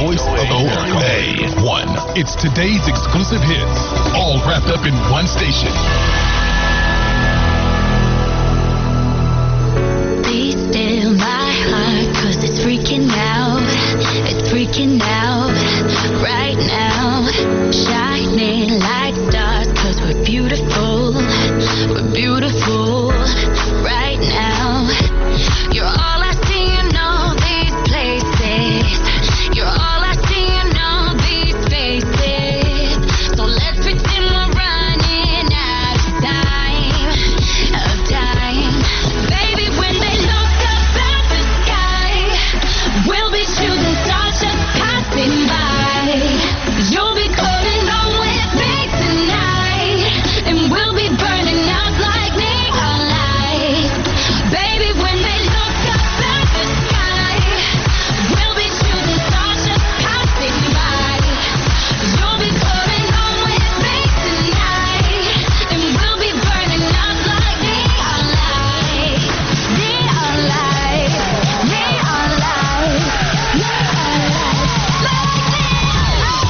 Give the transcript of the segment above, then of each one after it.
voice of OA1. It's today's exclusive hits, all wrapped up in one station. Be still my heart, 'cause it's freaking out. It's freaking out right now. Shining like stars, 'cause we're beautiful. We're beautiful right now. You're all I see in all these places. You're all I see in all these faces. So let's pretend we're running out of time. Baby, when they look up at the sky, we'll be shooting stars just passing by. You'll be coming home with me tonight, and we'll be burning out like neon lights. Baby, when they look up at the sky, we'll be shooting stars just passing by. You'll be coming home with me tonight, and we'll be burning out like neon lights. Neon lights, neon lights, neon lights, like neon lights.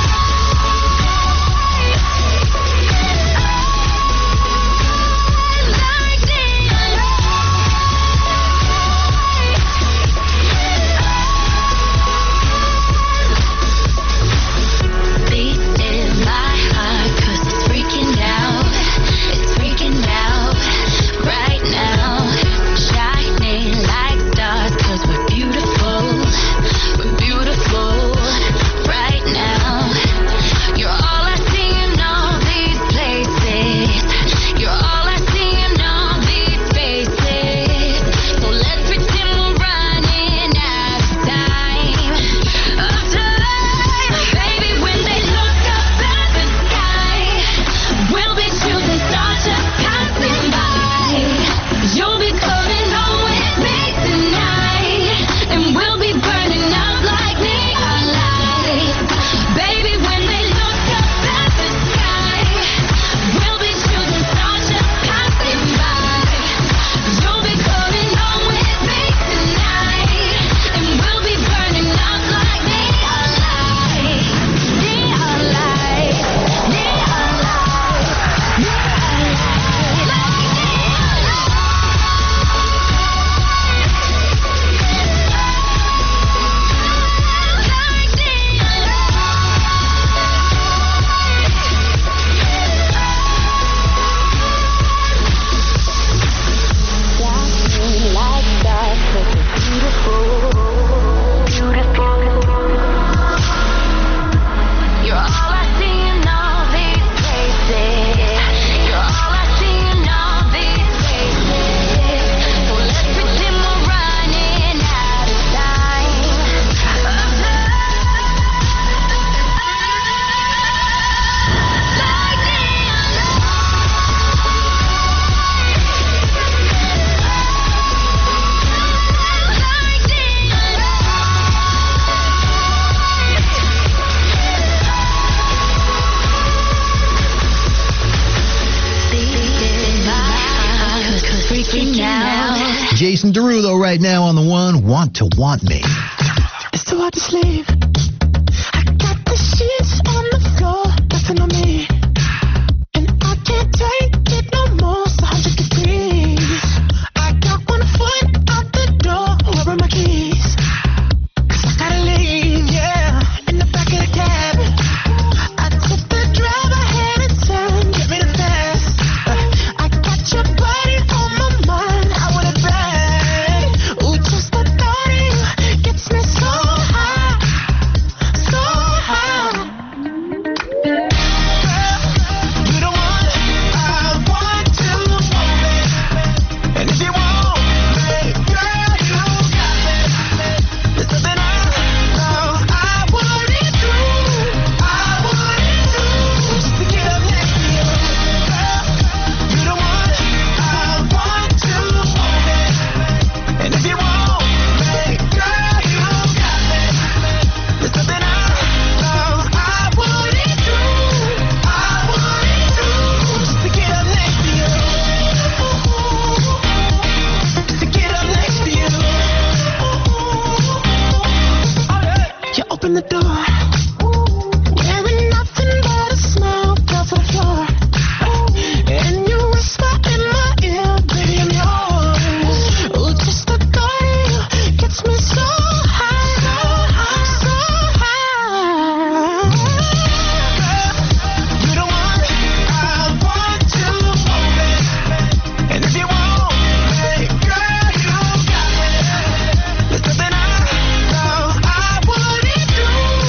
Be still my heart, 'cause it's freaking out. It's freaking out right now. Shining like stars, 'cause we're beautiful. We're beautiful right now. You're all I see in all these places. You're all I see in all these faces. So let's pretend we're running out of time. Baby, when they look up at the sky, we'll be shooting stars just passing by. You'll be coming home with me tonight, and we'll be burning out like neon lights. Baby, when they look up at the sky, we'll be shooting stars just passing by. You'll be coming home with me tonight, and we'll be burning out like neon lights. Neon lights, neon lights, neon lights, like neon lights. Like stars, 'cause we're beautiful, beautiful. You're all I see in all these places. You're all I see in all these faces. So let's pretend we're running out of time. Like neon freaking out. Jason Derulo right now on the one. Want to Want Me. It's too hard to sleep. I got the sheets on the floor, nothing on me. And I can't take it no more, it's 100 degrees. I got one foot out the door, where are my keys? 'Cause I gotta leave, yeah, in the back of the cab. I took the drive ahead and turn, get me the fast. I got your body on my mind, I want it back. Ooh, just the thought of you gets me so high. You open the door, wearing nothing but a smile, fell to the floor. And you whisper in my ear, baby, I'm yours. Ooh, just the thought of you gets me so high, so high. You're the one I want to hold it. And if you want me, girl, you got it. There's nothing I know I wouldn't do.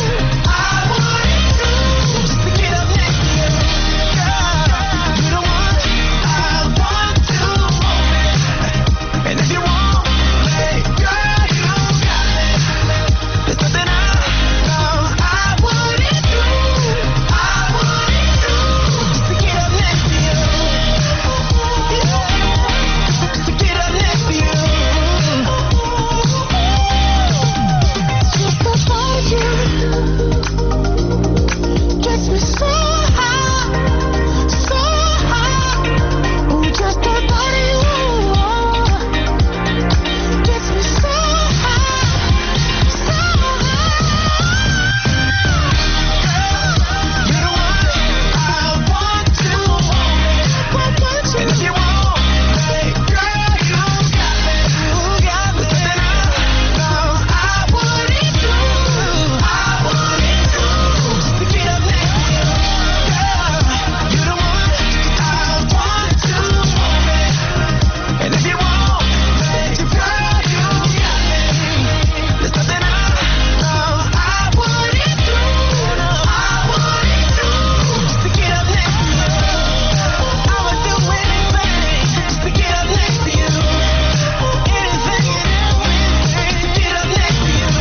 Just to get up next to you, girl. You're the one I want to hold it. And if you want me, girl, you got it. There's nothing I know I wouldn't do. Just to get up next to you. Just to get up next to you. Just the thought of you gets me so high, so high. Ooh, just the thought of you gets me so high, so high. You're the one I want to hold it. And if you want me, girl, you got it. There's nothing I know I wouldn't do. Just to get up next to you, girl. You're the one I want to hold it. And if you want me, girl, you got it. There's nothing I know I wouldn't do. Just to get up next to you. I would do anything just to get up next to you. Anything and everything to get up next to you.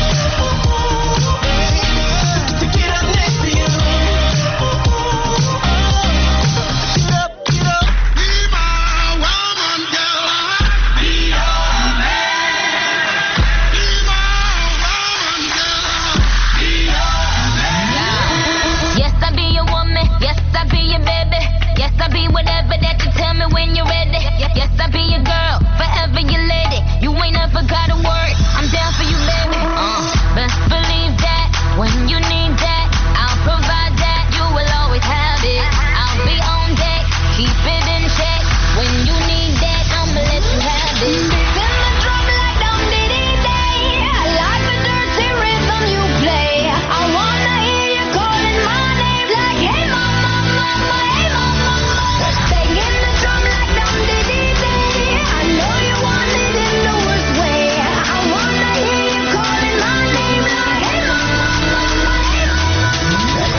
To get up next to you. Get up, get up. Be my woman, girl. Be your man. Be my woman, girl. Be your man. Yes, I be your woman. Yes, I be your baby. Yes, I be whatever that you tell me when you're ready. Yes, I be your girl, forever your lady. You ain't never gotta worry. I'm down for you, baby. Best believe that when you need that, I'll provide that. You will always have it. I'll be on deck, keep it in check. When you need that, I'ma let you have it. Spin the drum like Dum Diddy Day. I like the dirty rhythm you play. I wanna hear you calling my name like, hey mama, mama, hey mama. Banging the drum like Dum Diddy Day. I know you want it in the worst way. I wanna hear you calling my name like, hey mama, mama, hey mama.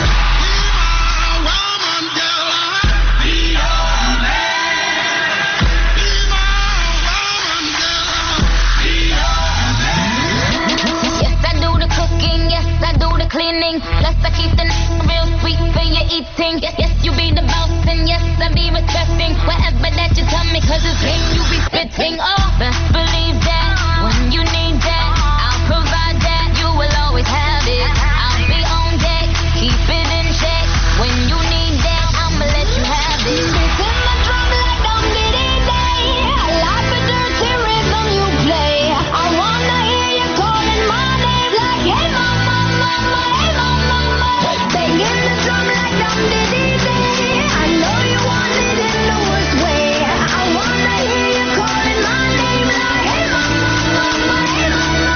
Woman, girl, be your man. Be my woman, girl. Be your Yes, I do the cooking, yes, I do the cleaning. Plus, I keep the real sweet for your eating. Yes, yes, you be the boss, and yes, I be respecting whatever that you tell me, cause it's game you be spitting. Oh, best believe that when you need that, I'll provide that. You will always have it. I'll be on deck, keep it in check. When you need that, I'ma let you have it. Spin my drum like Dum Diddy Day. I like the dirty rhythm you play. I wanna hear you calling my name like, hey mama, mama, hey mama. Banging the drum like Dum Diddy Day. I know you want it in the worst way. I wanna hear you calling my name like, hey mama, mama, hey mama.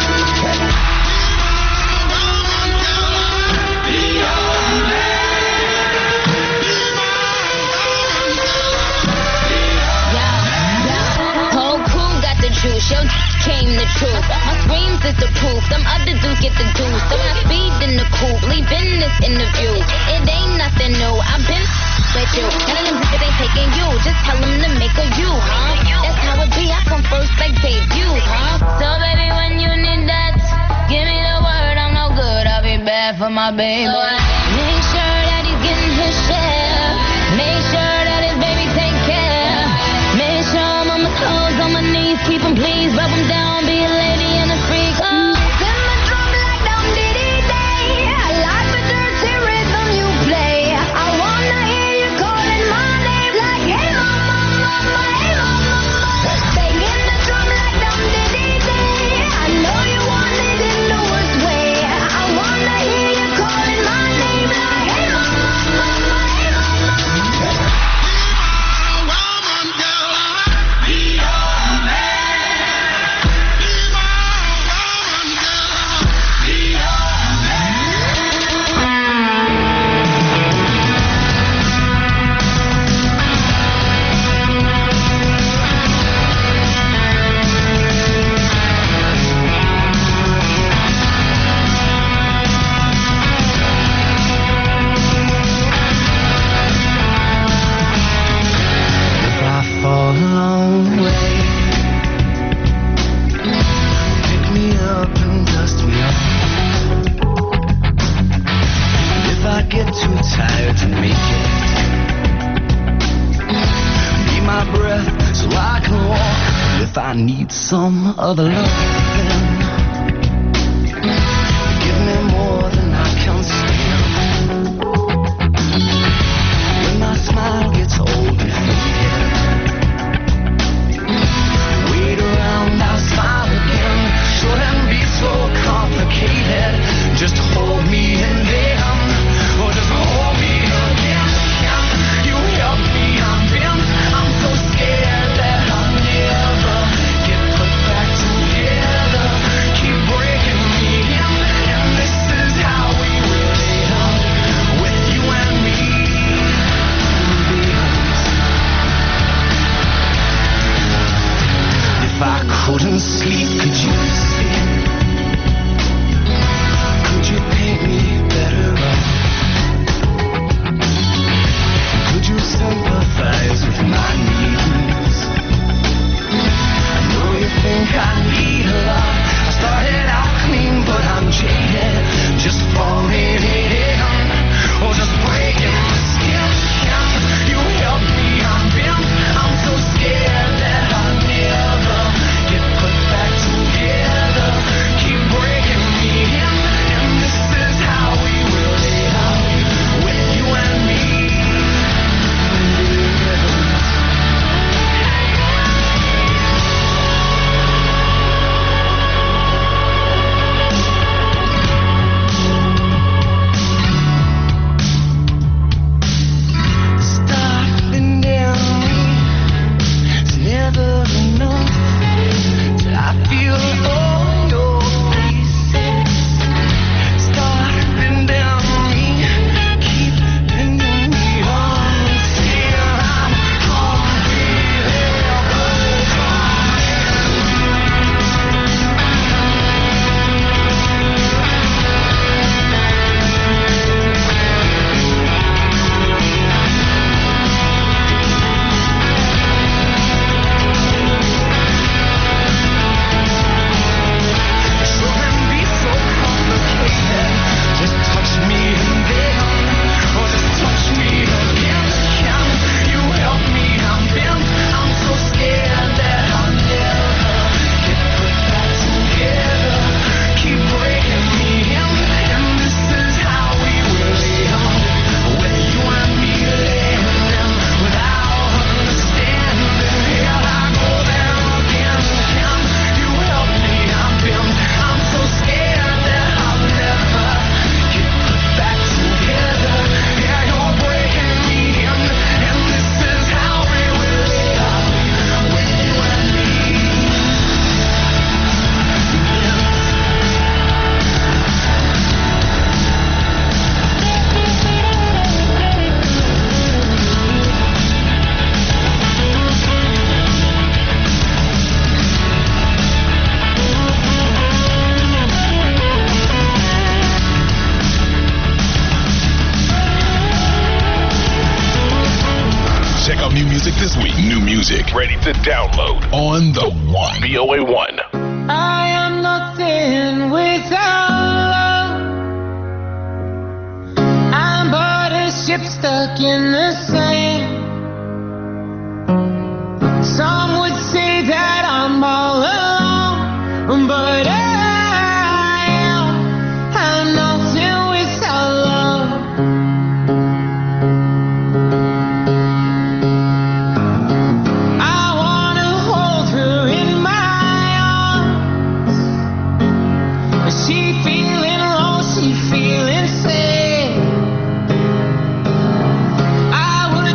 Whole crew got the juice, yo came the truth. My screams is the proof, them other dudes get the juice. So I speed in the coupe, leaving this interview. It ain't nothing new, I've been with you. None of them niggas ain't taking you, just tell them to make a you, huh? That's how it be, I come first like debut, huh? So baby, when you need that, give me the word, I'm no good, I'll be bad for my baby. Make sure that he's getting his share. Make sure that his baby take care. Make sure I'm on my toes, on my knees, keep him please, rub him down, be a lady and a freak. Oh. Spin my drum like Dum Diddy Day. I like the dirty rhythm you play. I wanna hear you calling my name like, hey mama, mama, hey mama. Banging the drum like Dum Diddy Day. I know you want it in the worst way. I tired to make it. Need my breath so I can walk. If I need some other love, then give me more than I can stand. When my smile gets old and faded, wait around, I'll smile again. Shouldn't be so complicated. Just hold me and then, or just hold me again. You help me, I'm bent. I'm so scared that I'll never get put back together. Keep breaking me in, and this is how we will end, with you and me. If I couldn't sleep, could you see? Could you paint me better up? Could you sympathize with my needs? I know you think I need a lot. I started out clean, but I'm jaded. Just falling in, or just breaking my skin. You help me, I'm bent. I'm so scared that I'll never get put back together. Keep breaking me in, and this is how we will end, with you and me. Stopping down me is never enough till I feel all your pieces. Stopping down me, keep pinning me on until I'm shouldn't be so complicated. Just touch me and then, or just touch me again. You help me, I'm bent. I'm so scared that I'll never get put back together. Keep breaking me in, and this is how we will end, with you and me laying without understanding. Here I go there again. You help me, I'm bent. I'm so scared that I'll never get put back together. Yeah, you're breaking me in, and this is how we will end, with you and me. Check out new music this week. New music ready to download on the One. VOA1. I am nothing without love. I'm but a ship stuck in the sand. Some would say that I'm all alone, but I'm nothing without love. I wanna hold her in my arms. She feeling low, she feeling sad. I would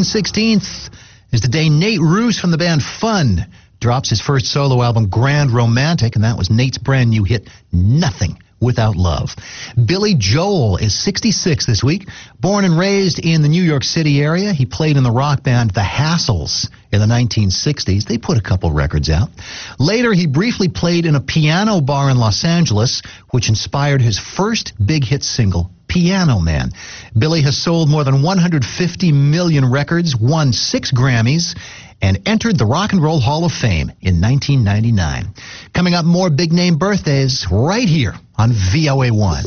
June 16th is the day Nate Roos from the band Fun drops his first solo album, Grand Romantic, and that was Nate's brand new hit, Nothing Without Love. Billy Joel is 66 this week. Born and raised in the New York City area, he played in the rock band The Hassles in the 1960s. They put a couple records out. Later, he briefly played in a piano bar in Los Angeles, which inspired his first big hit single, Piano Man. Billy has sold more than 150 million records, won 6 Grammys, and entered the Rock and Roll Hall of Fame in 1999. Coming up, more big-name birthdays right here on VOA1.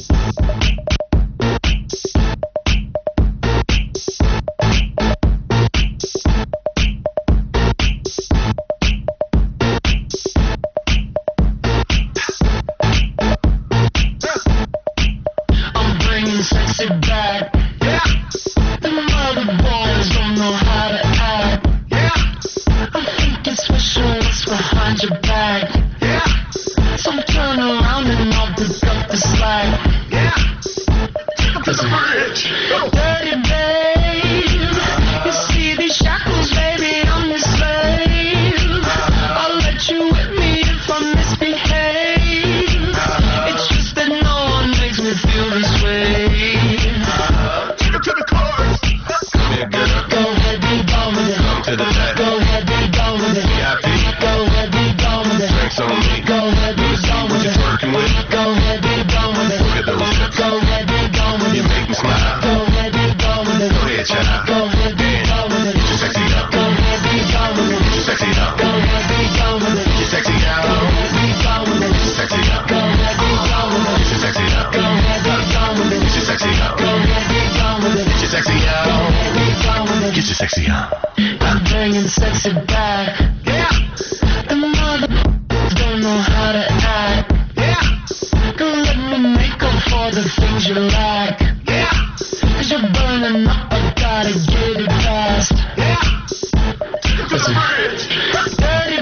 I'm bringing sexy back. Yeah. The mother boys don't know how to act. Yeah. I'm thinking special what's behind your back. Yeah. So turn around and I'll pick up the slack. Yeah. Take 'em to the bridge. Dirty babe. You see these shackles, baby, I'm your slave. I'll let you whip me if I misbehave. It's just that no one makes me feel this way. Take 'em to the chorus. Come here, girl. Go ahead, be gone with it. Come to the back. Go ahead, be gone with it. VIP. Go ahead, be gone with it. Drinks on me. Go ahead, be gone with it. Working with. Go ahead, be gone with it. Look at those hips. Go ahead, be gone with it. You make me smile. Go ahead, be gone with it. Go ahead, child. Go ahead, be gone with it. Get your sexy up. Go ahead, be gone with it. Get your sexy up. Go ahead, be gone with it. Get your sexy out. Go ahead, be gone with it. Get your sexy up. Go ahead, be gone with it. Get your sexy up. Go ahead, be gone with it. Get your sexy up. Go ahead, be gone with it. Get your sexy out. Go ahead, be gone with it. Get your sexy on. I'm bringing sexy back. Yeah. The mother don't know how to act. Yeah. Don't let me make up for the things you lack. Yeah. 'Cause you're burning up, I gotta get it fast. Yeah. Listen. Dirty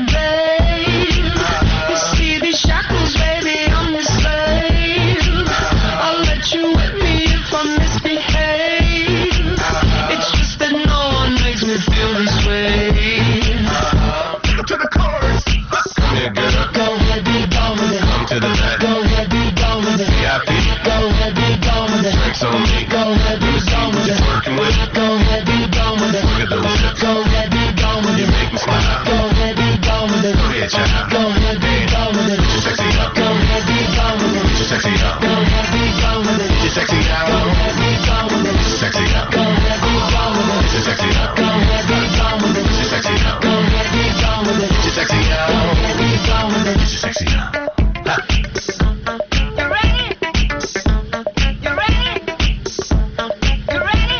babe. You see these shackles, baby, I'm your slave. I'll let you whip me if I misbehave. It's just that no one makes me feel this way. Take 'em to the chorus. Come here, girl. Go ahead, be gone with it. Come to the back. Go ahead, be gone with it. VIP. Go ahead, be gone with it. Drinks on me. Go ahead, be gone with it. Working with. Go ahead, be gone with it. Look at those hips. Go ahead, be gone with it. You make me smile. Go ahead, be gone with it. Go ahead, child. Go ahead, be gone with it. Get your sexy up. Go ahead, be gone with it. Get your sexy up. Go ahead, be gone with it. Get your sexy out. Go ahead, be gone with it. Get your sexy up. Go ahead, be gone with it. Get your sexy up. Go ahead, be gone with it. Get your sexy up. Go ahead, be gone with it. Get your sexy out. Go ahead, be gone with it. Get your sexy on. You ready? You ready? You ready?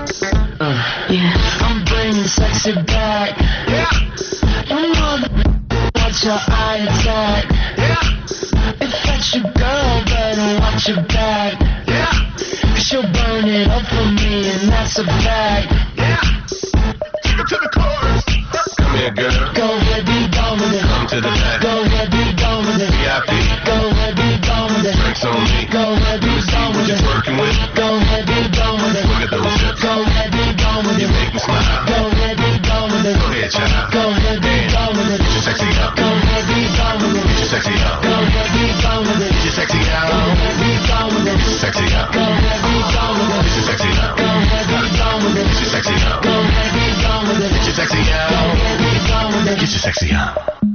Yeah. I'm bringing sexy back. Yeah. You mother, watch your eye attack. Yeah. If that's your girl, better watch your back. Yeah. 'Cause you'll burn it up for me, and that's a fact. Yeah. Take 'em to the chorus. Come here, girl. Go ahead, be gone with it. Come to the back. Go ahead, be gone with it. VIP. Go ahead, be gone with it. Drinks on me. Go ahead, be gone with it. Working with. Go ahead, be gone with it. Look at those hips. Go ahead, be gone with it. You make me smile. Go ahead, be gone with it. Go ahead, child. Go ahead, be gone with it. Get your sexy up. Go ahead, be gone with it. Get your sexy up. Go ahead, be gone with it. Get your sexy out. Go ahead, be gone with it. Get your sexy up. Go ahead, be gone with it. Get your sexy up. Go ahead, be gone with it. Get your sexy up. Go ahead, be gone with it. Get your sexy out. Go ahead, be gone with it. Get your sexy on.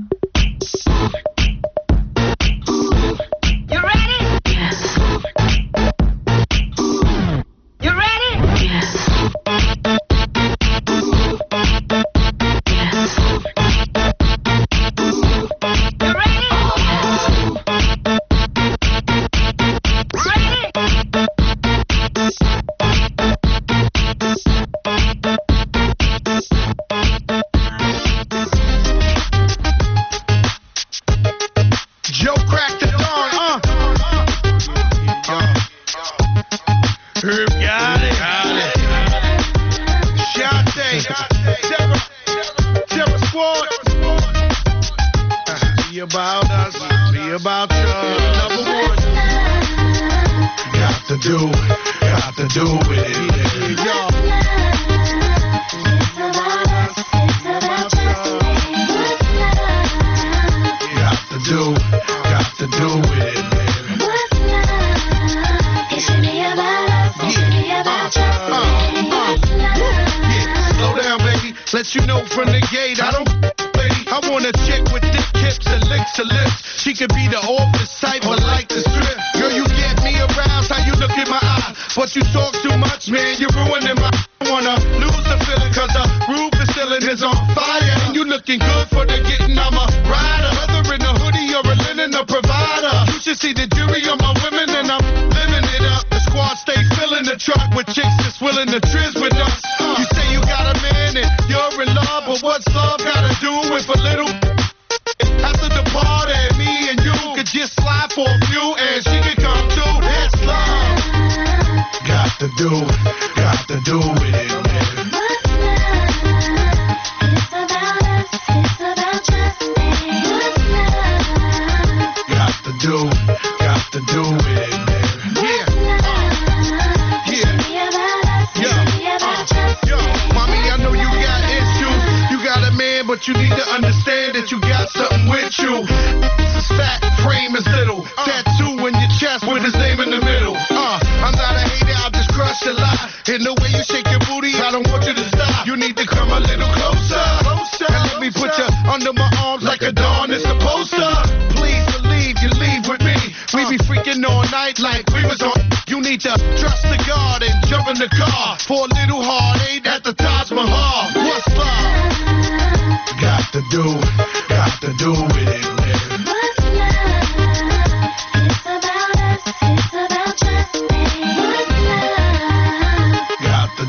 You ready? Yes. You ready? Yes. You ready? Joe cracked the dawn, Herb got it. Shante, Terror Squad. Be about us, be about you. Number one. Got to do with it. It's about us. It's about trust me. What's love? Got to do with it, baby. What's love? It should be about us. It should be about trust me. What's love? Yeah, slow down, baby. Let you know from the gate, I don't lady. I want a chick with thick hips and licks her lips. She could be the office type, but like the strip. Girl, you get me aroused, how you look in my eye. But you talk too much, man, you're ruining my. I wanna lose the feeling, cause the roof is ceiling is on fire. And you looking good for the getting, I'm a rider. Whether in a hoodie or a linen, a provider. You should see the jury on my women, and I'm living it up. The squad stay filling the truck with chicks that's willing to trizz with us. You say you got a man and you're in love, but what's love gotta do with a little? After the party, me and you could just slide for a few, and she could come through. That's love. Got to do with it, man. What's love? It's about us. It's about trust me. What's love? Got to do with it, man. Yeah. It should be about us. It should be about trust Yo, me. mommy, I know you got issues. You got a man, but you need to understand that you got something with you. Fat frame is little. Tattoo in your chest with his name in the middle. I'm not a hater, I'll just crush a lot. In the way you shake your booty, I don't want you to stop. You need to come a little closer. And let me put you under my arms like a dawn is supposed to. Please believe you leave with me. We be freaking all night like we was on. You need to trust the God and jump in the car for a little heartache at the Taj Mahal. What's love? Got to do with it, man. What's love? It's about us. It's about trust me. What's love? Got to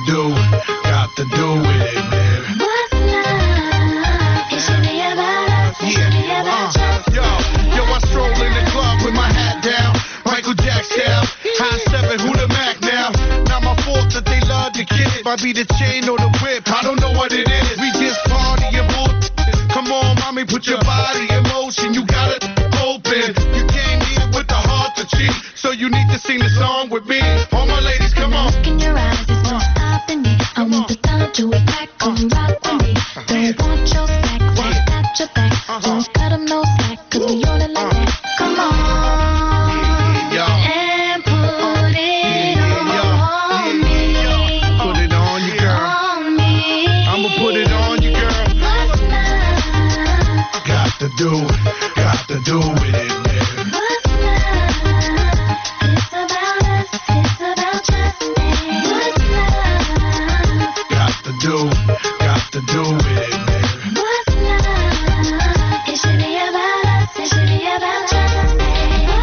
do with it, man. What's love? It should be about us. It should be about trust me. Yo, I stroll in the club with my hat down, Michael Jackson style, high 7, who the Mac now? Not my fault that they love the kid. Might be the chain or the whip, I don't know what it is. We just party and bull. Come on, mommy, put your body in motion. You got it open. You came here with the heart to cheat, so you need to sing the song with me. All my ladies, come on. Look in your eyes, there's no stopping me. I want the time to attack, come rock with me. Don't want your slack, won't got your back. Don't cut 'em no slack, cause we all like that. Come on, and put it on me. Put it on you, girl. On me. I'ma put it on you, girl. What's love? Got to do with it, man. What's love? It's about us. It's about trust me. What's love? Got to do with it, man. What's love? It should be about us. It should be about trust me.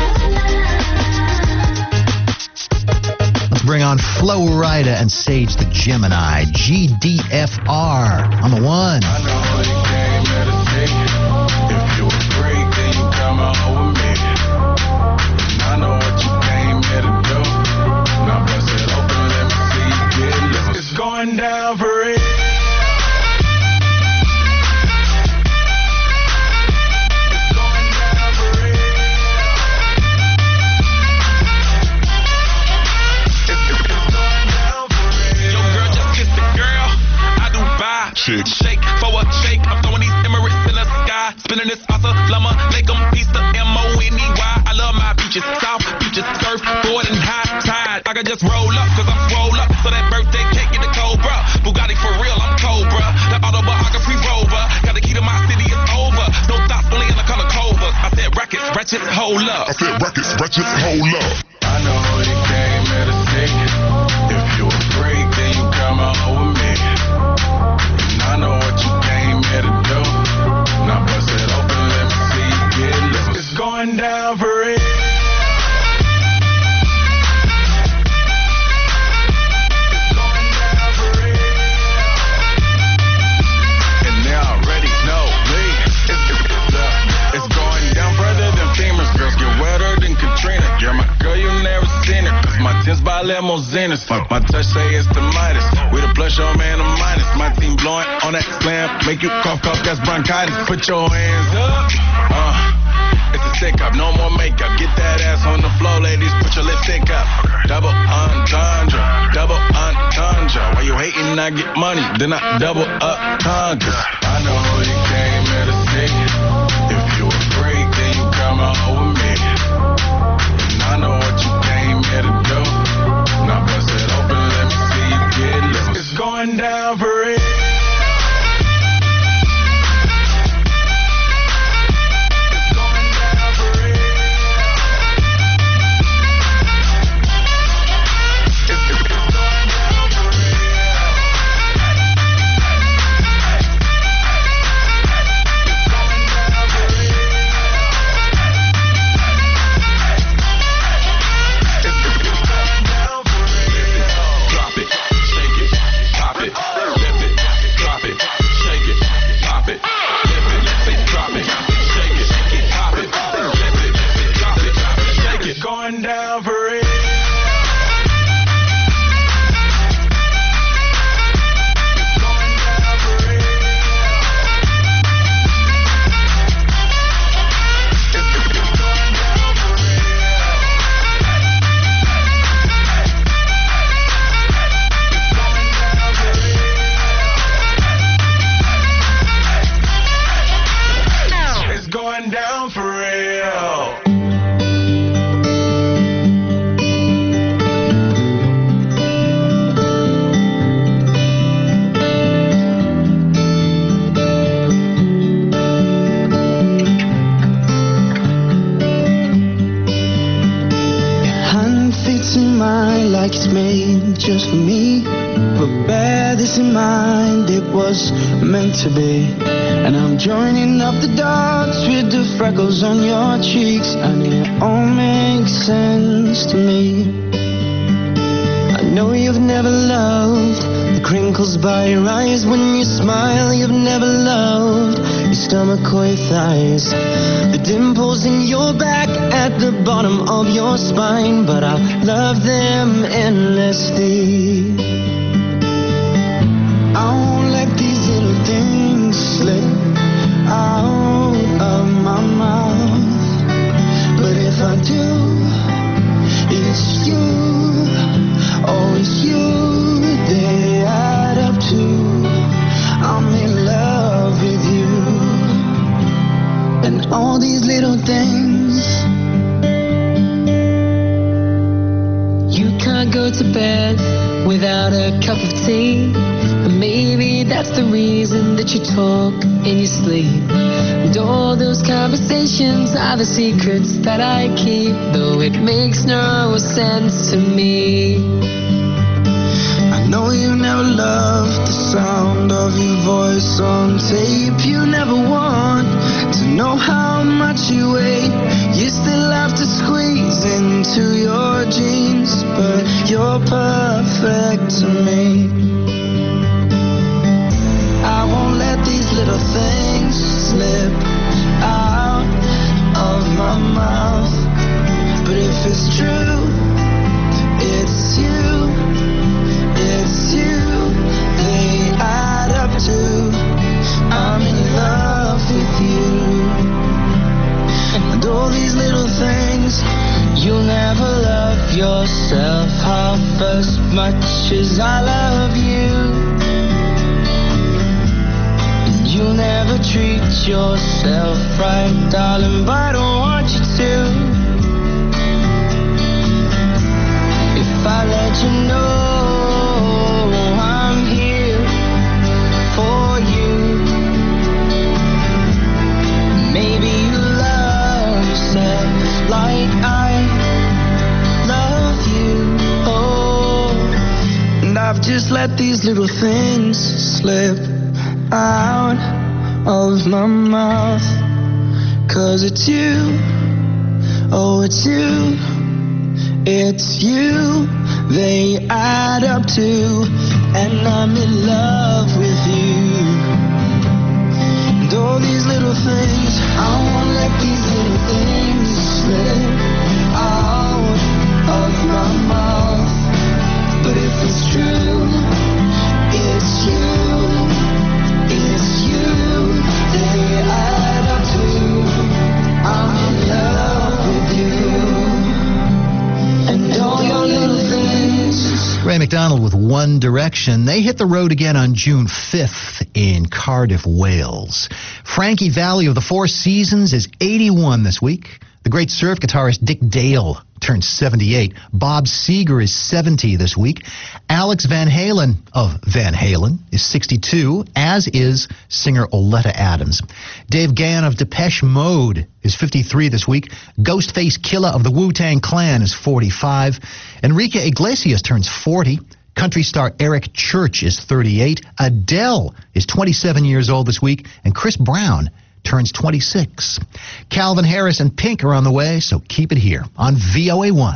What's love? Let's bring on Flo Rida and Sage the Gemini. GDFR on the one. I know what it came here to see. If you a freak, then you come out with me. And I know what you came here to do. Now bust it open, let me see you get loose. It's going down for real. It's going down for real. It's going down for real. Yo, girl, just kiss the girl. I do buy. Shake for a shake. I'm throwing these Emirates in the sky. Spinning this awesome llama. Make them piece the M-O-N-E-Y. I love my beaches. South beaches. Surfboard and high tide. I can just roll up cause I'm swole up. So that birthday cake get the Cobra. Bugatti for real, I'm Cobra. The autobiography rover. Got the key to my city, it's over. No thoughts, only in the color covers. I said rackets, ratchets, hold up. I said rackets, ratchets, hold up. I know what it came here to see. If you a freak, then you come out with me. And I know what you came here to do. Now bust it open, let me see you get loose. It's going down for real. It's going down for real. And they already know me. It's going down further than famous girls. Get wetter than Katrina. You're my girl, you never seen it. Cause my tins by limousines. My touch say it's the Midas. We the plus your man, a minus. My team blowing on that slam. Make you cough, that's bronchitis. Put your hands up. It's a stick up, no more makeup. Get that ass on the floor, ladies. Put your lipstick up. Double entendre. Why you hating? I get money, then I double up conquer. I know you came here to see. If you a freak, then you come out with me. And I know what you came here to do. Now bust it open, let me see you get loose. It's going down for real. Like it's made just for me, but bear this in mind, it was meant to be. And I'm joining up the dots with the freckles on your cheeks, and it all makes sense to me. I know you've never loved the crinkles by your eyes when you smile. You've never loved your stomach or your thighs, the dimples in your back at the bottom of your spine, but I love them endlessly. I won't let these little things slip out of my mouth, but if I do, it's you, oh it's you, they add up to, I'm in love with you. And all these little things. You can't go to bed without a cup of tea, and maybe that's the reason that you talk in your sleep. And all those conversations are the secrets that I keep, though it makes no sense to me. I know you never loved the sound of your voice on tape. You never want to know how much you weigh. You still have to squeeze into your jeans, but you're perfect to me. I won't let these little things slip out of my mouth, but if it's true, it's you, it's you, they add up to, I'm in love with you. And all these little things, you'll never love yourself half as much as I love you. And you'll never treat yourself right, darling, but I don't want you to. If I let you know I'm here for you, maybe you love yourself like I love you. Oh, and I've just let these little things slip out of my mouth, 'cause it's you, oh it's you, it's you, they add up to, and I'm in love with you. And all these little things, I won't let these little things slip out of my mouth, but if it's true, it's you, they add up to, I'm in love with you. And all your little things Ray McDonald with One Direction. They hit the road again on June 5th in Cardiff, Wales. Frankie Valli of the Four Seasons is 81 this week. The great surf guitarist Dick Dale turns 78. Bob Seger is 70 this week. Alex Van Halen of Van Halen is 62, as is singer Oleta Adams. Dave Gann of Depeche Mode is 53 this week. Ghostface Killah of the Wu-Tang Clan is 45. Enrique Iglesias turns 40. Country star Eric Church is 38. Adele is 27 years old this week. And Chris Brown turns 26. Calvin Harris and Pink are on the way, so keep it here on VOA1.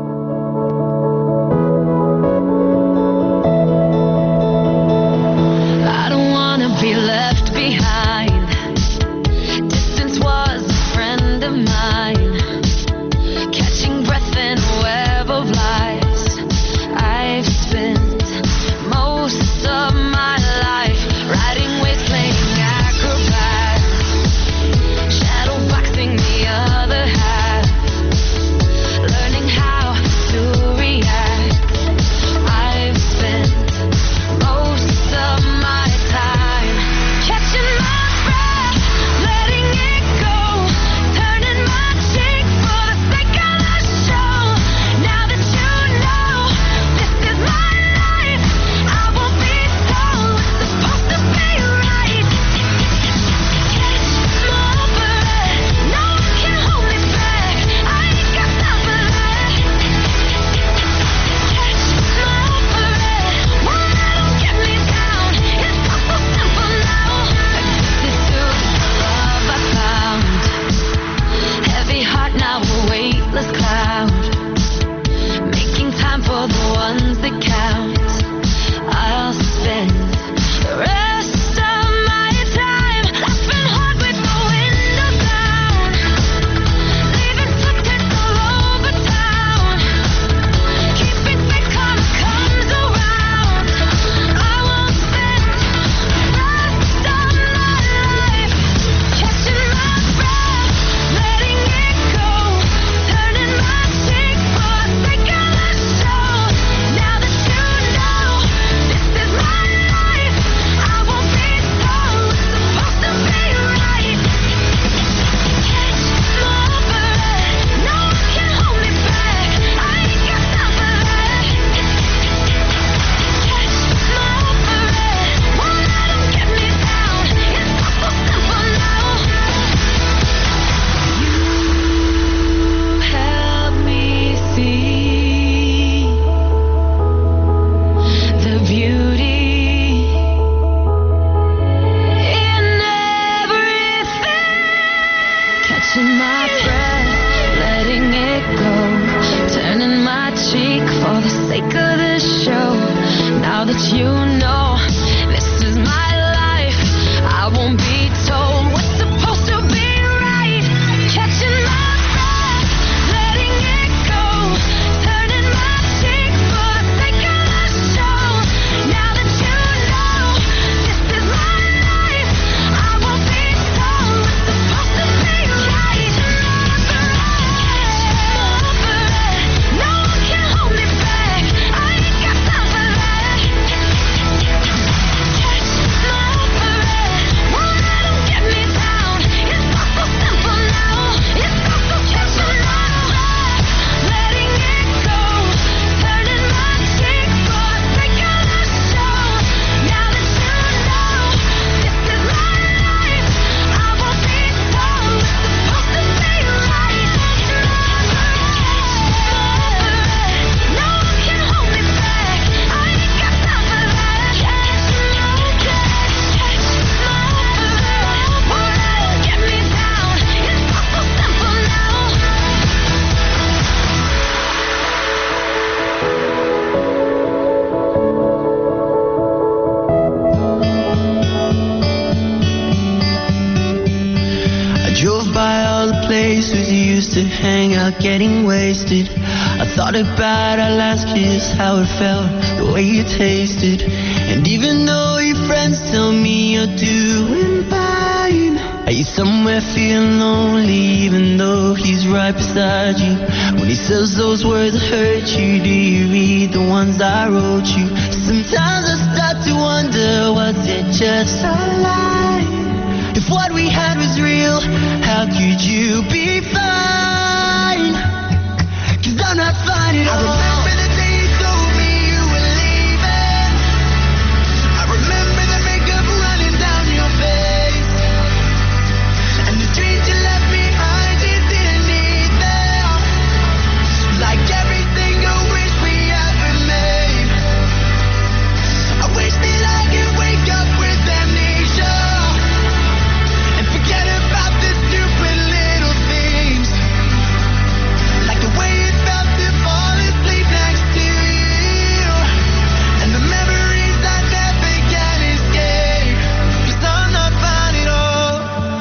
I don't wanna be left behind. Distance was a friend of mine. Catching breath in a web of lies. I've spent most of my life riding waves, playing acrobat, shadowboxing the other half, learning how to react. I've spent most of my time catching my breath, letting it go, turning my cheek for the sake of the show. Now that you know this is my life, I won't be told it's supposed to be right. Catch my breath, no one can hold me back. I ain't got time for that. Catch my breath, won't let 'em get me down. It's all so simple now. Addicted to the love I found. Heavy heart now a weightless cloud. Making time for the ones that count. I'll spend the rest of my time laughing hard with the windows down, leaving footprints all over town, keeping faith karma comes around. I won't spend the rest of my life catching my breath, letting it go, turning my cheek for the sake of the show. Now that you know this is my life, I won't be told it's supposed to be right. Catch my breath, no one can hold me back. I ain't got time for that. Catch my breath, won't let 'em get me down. It's all so simple now. You help me see the beauty in everything. Catching my breath, letting it go, turning my cheek for the sake of the show. Now that you know this is my life, I won't be told what's supposed to be right. Catching my breath, letting it go, turning my cheek for the sake of the show. Now that you know this is my life, I won't be told what's supposed to be right. No one can hold me back. I ain't got time for that. Catch my breath, won't let 'em get me down. It's all so simple now. It's all so catching my breath, letting it go, turning my cheek for the sake of the show. Now that you know this is my life, I won't be told it's supposed to be right. No one can hold me back. I ain't got time for that. Catch my breath, won't let 'em get me down. It's all so simple now. I drove by all the places you used to hang out, getting wasted. I thought about our last kiss, how it felt, the way you tasted. And even though your friends tell me you're doing fine, I you somewhere feeling lonely even though he's right beside you? When he says those words that hurt you, do you read the ones I wrote you? Sometimes I start to wonder, was it just a lie? If what we had was real, how could you be fine? 'Cause I'm not fine at all. I remember the day you told me you were leaving. I remember the makeup running down your face. And the dreams you left behind, you didn't need them. Like every single wish we ever made. I wish that I could wake up with amnesia and forget about the stupid little things. Like the way it felt to fall asleep next to you. And the memories I never can escape. 'Cause I'm not fine at all.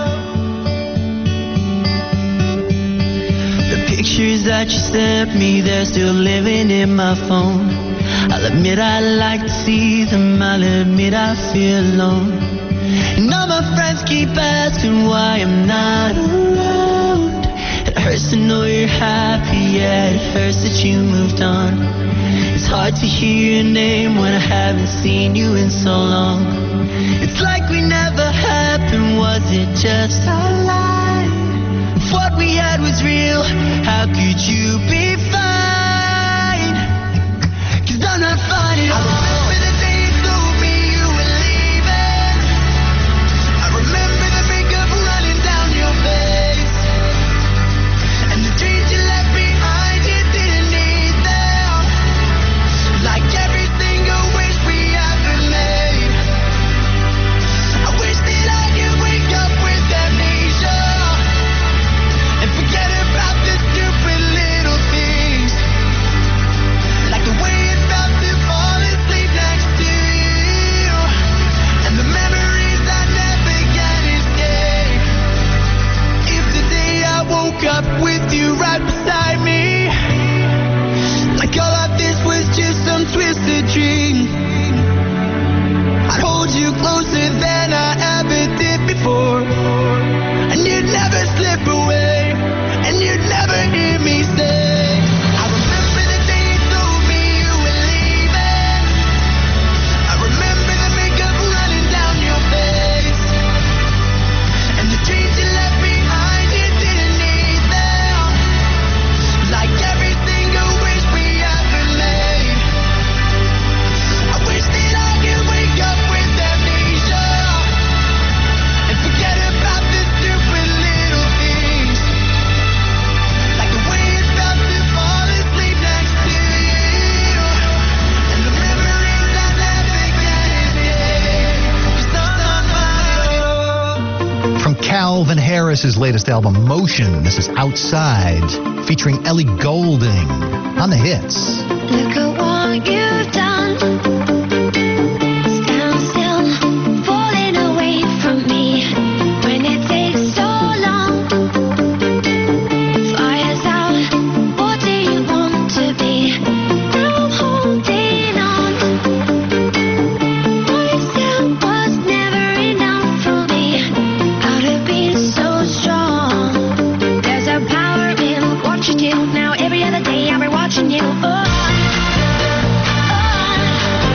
The pictures that you sent me, they're still living in my phone. I'll admit I like to see them, I'll admit I feel alone. And all my friends keep asking why I'm not around. It hurts to know you're happy, yeah, it hurts that you moved on. It's hard to hear your name when I haven't seen you in so long. It's like we never happened, was it just a lie? If what we had was real, how could you be fine? 'Cause I'm not fine at all. I remember the day you told me you were leaving. I remember the makeup running down your face. And the dreams you left behind, you didn't need them. Like every single wish we ever made. I wish that I could wake up with amnesia and forget about the stupid little things. Like the way it felt to fall asleep next to you. And the memories I never can escape. If today I woke up with you right beside me, like all of this was just some twisted dream, I'd hold you closer than I ever did before. And you'd never slip away, and you'd never hear me say, I remember the day you told me you were leaving. I remember the makeup running down your face. And the dreams you left behind, you didn't need them. Like every single wish we ever made. I wish that I could wake up with amnesia and forget about the stupid little things. Like the way it felt to fall asleep next to you. And the memories I never can escape. 'Cause I'm not fine at all. From Calvin Harris's latest album, Motion, this is Outside, featuring Ellie Goulding on the hits. Look at what you've done. Stand still, falling away from me. When it takes so long, fire's out. What do you want to be? Now I'm holding on. What you said was never enough for me. Out of being so strong. There's a power in what you do. Now every other day I'll be watching you. Oh,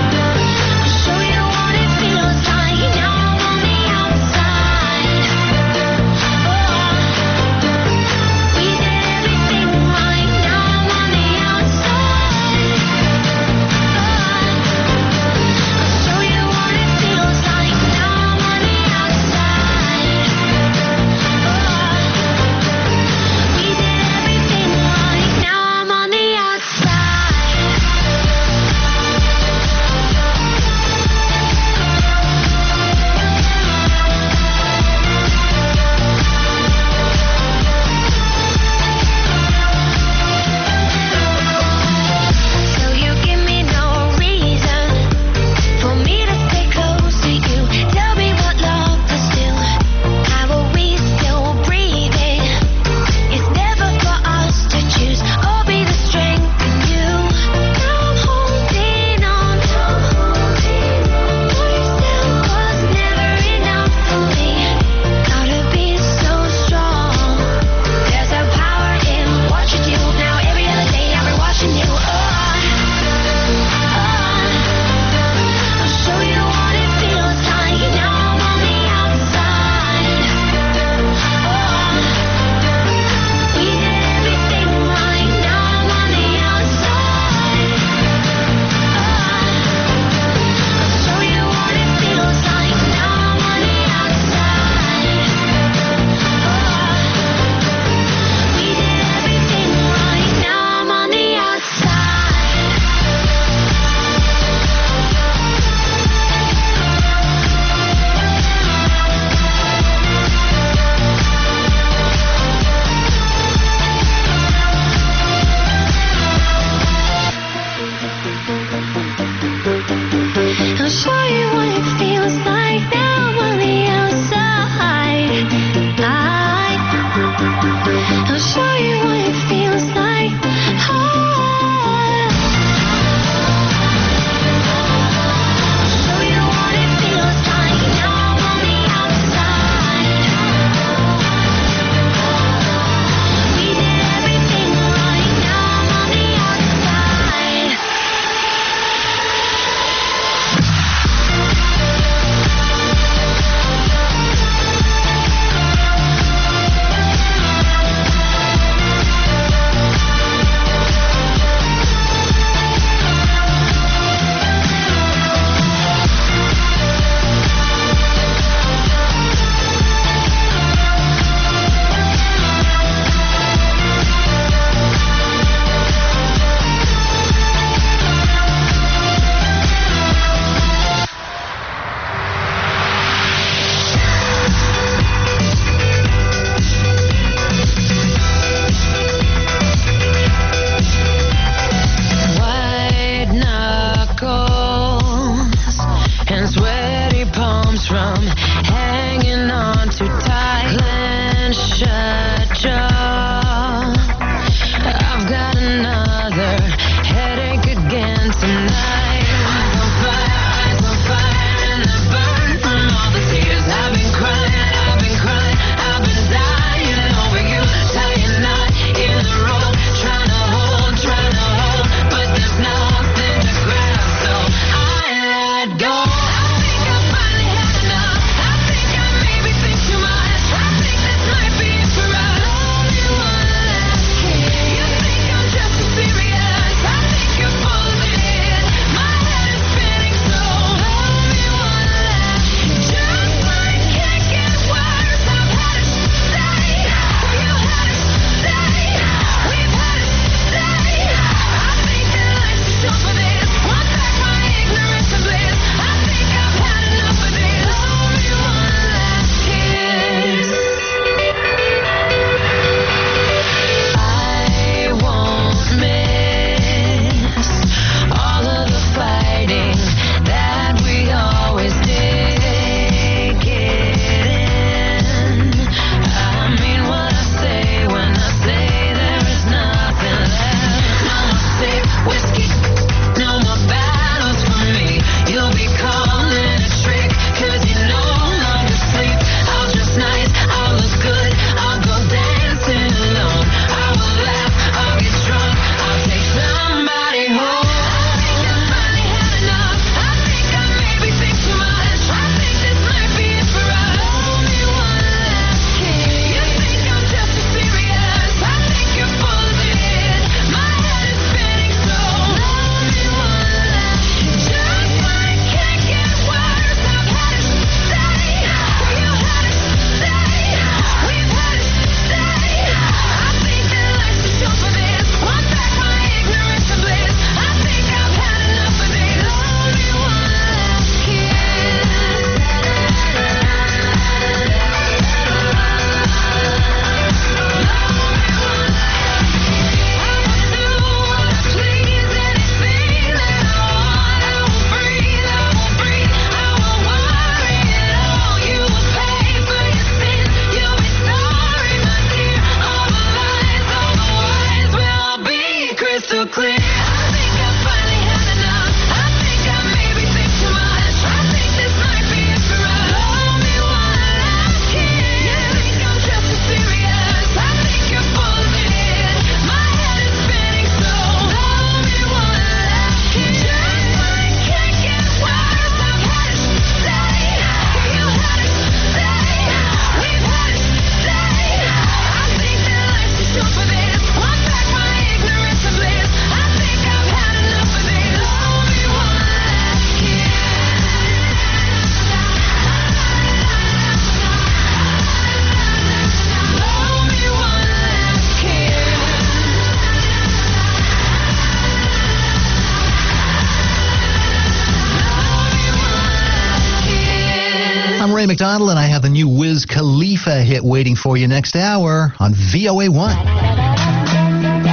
crystal clear. I think I finally had enough. I think I maybe think too much. I think this might be it for us. Hold me one last kiss. You think I'm just as serious? I think you're full of it. My head is spinning, so hold me one last kiss. Just when it can't get worse, I've had it stay. You had it stay. We've had it stay. I think that life's too short for this. Want back my ignorance and bliss. I think I've had enough of this. Hold me one last kiss. Hold me one last kiss. I'm Ray McDonald, and I have the new Wiz Khalifa hit waiting for you next hour on VOA1.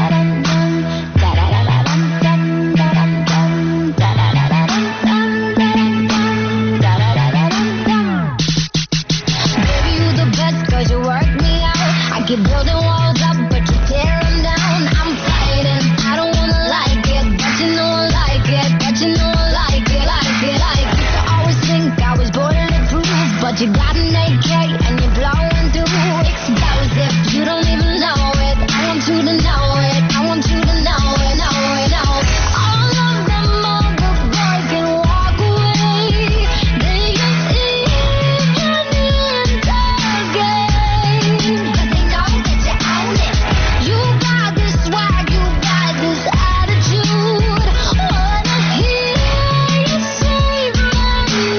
Baby, you the best 'cause you work me out. I keep building walls up, but you tear them down. I'm fighting, I don't wanna like it, but you know I like it, but you know I like it, like it, like it. I always think I was bulletproof, but you got an AK and you're blowing through explosive. You don't even know it. I want you to know it. I want you to know it, know it, know it. All of them other boys can walk away. They just even in the game. 'Cause they know that you own it. You got this swag, you got this attitude. Wanna hear you say my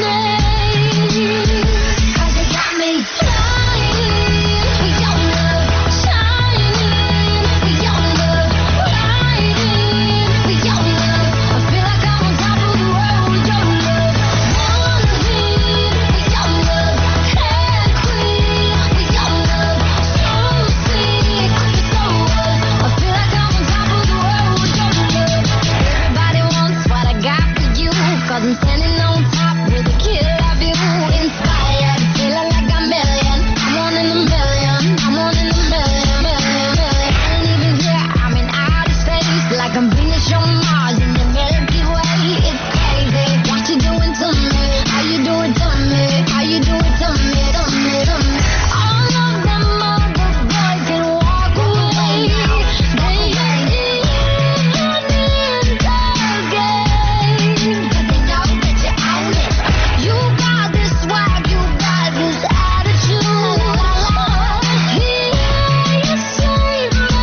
name. 'Cause you got me flying with your love, shining with your love, riding with your love. I feel like I'm on top of the world with your love. Wanting with your love, head queen with your love. So sick, so what? I feel like I'm on top of the world with your love. Everybody wants what I got for you, 'cause I'm standing on top with a killer view. Inspired, feeling like a million. I'm one in a million. I'm one in a million, million, million. I ain't even here, I'm in outer space. Like I'm Venus on Mars in the Milky Way. It's crazy what you doing to me. How you do it to me. How you do it to me, to me, to me. All of them other boys can walk away. They ain't even in the game. 'Cause they know that you own it. You got this swag, you got this attitude. I wanna hear you say my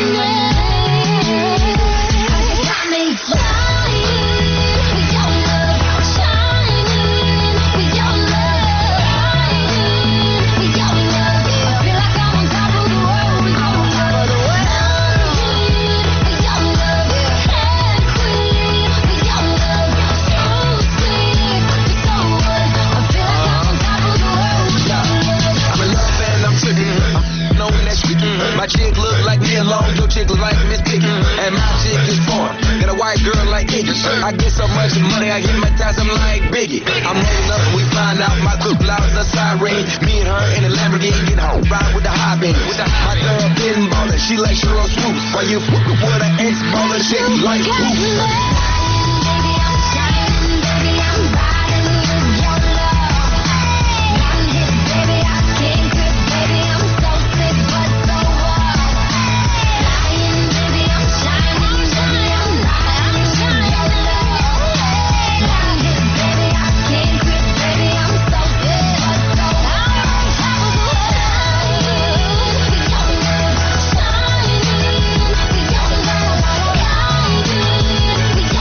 name. 'Cause you got me flying with your love, shining with your love, riding with your love. I feel like I'm on top of the world, I'm on top of the world. With your love, head queen with your love. So sick, so what? I feel like I'm on top of the world with your love. I'm in love and I'm tripping. I'm on that shit. My chick look like me alone, your chick look like Miss Piggy. And my chick is foreign. Got a white girl like Iggy. I get so much money, I hypnotize them like Biggie. I'm rolling up and we find out my cook loud as a siren. Me and her in a Lamborghini get home, ride with the high beam. My girl been ballin', she like Sheryl Swoop. While you fuckin' with an ex-ballin' chick like Got who? me flying, baby, I'm shining, baby, I'm riding with your love. One hit, baby, I can't quit, baby, I'm so sick, but so what? Flying, baby, I'm shining, baby, I'm riding with your love. One hit, baby, I can't quit, baby, I'm so sick, but so what? I'm on top of the world with your love, shining with your love, riding with your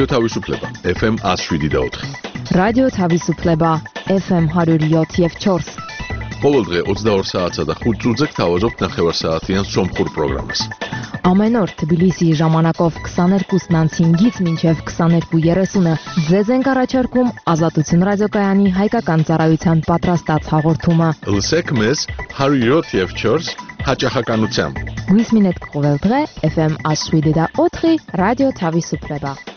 რადიო თავისუფლება FM 107.4. რადიო თავისუფლება FM 107.4. ყოველდღე 22 საათსა და 5 წუთზე გთავაზობთ ნახევარსაათიან სომხურ პროგრამას. Ամեն օր Թբիլիսիի ժամանակով 22-ից 5-ից մինչև 22:30 ձեզ ենք առաջարկում Ազատություն ռադիոկայանի հայկական ծառայության պատրաստած հաղորդումը։ Լսեք մեզ 107.4 հաճախականությամբ։ Գույս մինետ կողել դղե FM 107.4 ռադիո Թավիսուպլեբա։